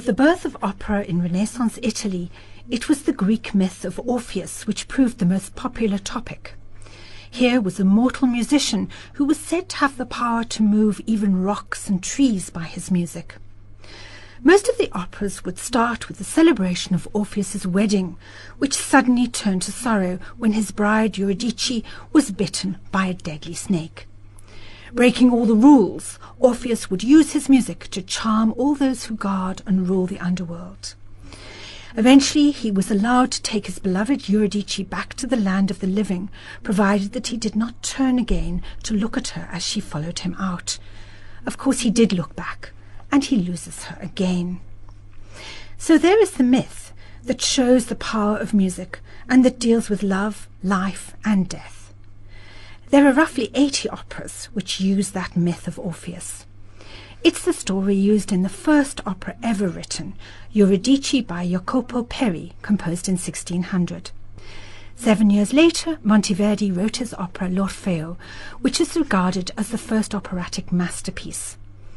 With the birth of opera in Renaissance Italy, it was the Greek myth of Orpheus which proved the most popular topic. Here was a mortal musician who was said to have the power to move even rocks and trees by his music. Most of the operas would start with the celebration of Orpheus's wedding, which suddenly turned to sorrow when his bride Eurydice was bitten by a deadly snake. Breaking all the rules, Orpheus would use his music to charm all those who guard and rule the underworld. Eventually, he was allowed to take his beloved Eurydice back to the land of the living, provided that he did not turn again to look at her as she followed him out. Of course, he did look back, and he loses her again. So there is the myth that shows the power of music and that deals with love, life, and death. There are roughly 80 operas which use that myth of Orpheus. It's the story used in the first opera ever written, Eurydice by Jacopo Peri, composed in 1600. 7 years later, Monteverdi wrote his opera L'Orfeo, which is regarded as the first operatic masterpiece.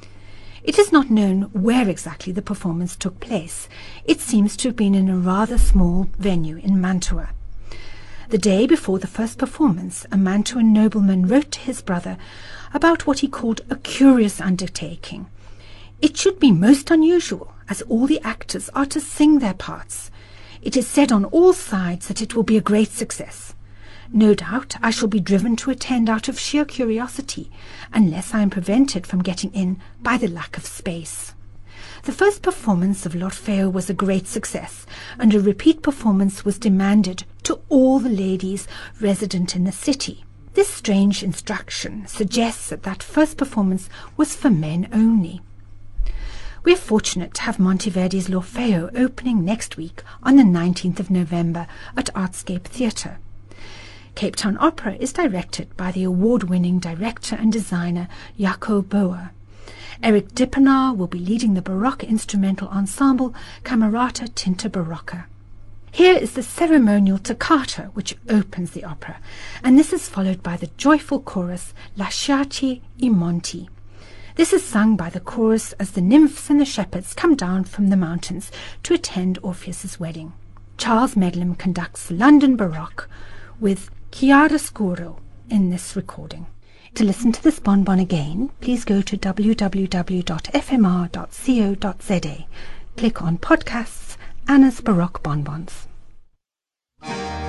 It is not known where exactly the performance took place. It seems to have been in a rather small venue in Mantua. The day before the first performance, a Mantuan nobleman wrote to his brother about what he called a curious undertaking. It should be most unusual, as all the actors are to sing their parts. It is said on all sides that it will be a great success. No doubt I shall be driven to attend out of sheer curiosity, unless I am prevented from getting in by the lack of space. The first performance of L'Orfeo was a great success, and a repeat performance was demanded to all the ladies resident in the city. This strange instruction suggests that that first performance was for men only. We are fortunate to have Monteverdi's L'Orfeo opening next week on the 19th of November at Artscape Theatre. Cape Town Opera is directed by the award-winning director and designer Jaco Bauer. Eric Dippenaar will be leading the Baroque instrumental ensemble Camerata Tinta Barocca. Here is the ceremonial toccata which opens the opera, and this is followed by the joyful chorus Lasciati I Monti. This is sung by the chorus as the nymphs and the shepherds come down from the mountains to attend Orpheus's wedding. Charles Medlam conducts the London Baroque with chiaroscuro in this recording. To listen to this bonbon again, please go to www.fmr.co.za. Click on Podcasts, Anna's Baroque Bonbons.